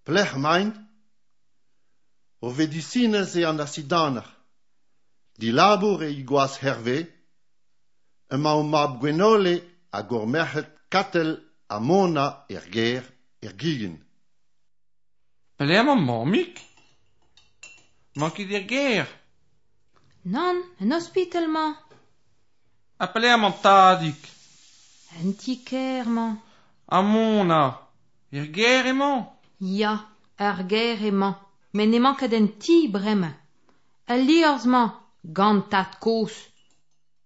Plech mein, o vedicines e an acidaner, di labor e iguas herve, e ma o mab gwenole a gormerchet katel a mona ger gigen. Pelec'h emañ mammig? Mank ket ger. Non, un hospital mañ. Ha pelec'h emañ tadik? Un tiker mañ. Ha mona, ger emañ? Ya, ger emañ. Men emañ ket en ti bremañ. A liorzh mañ, gant tad koz.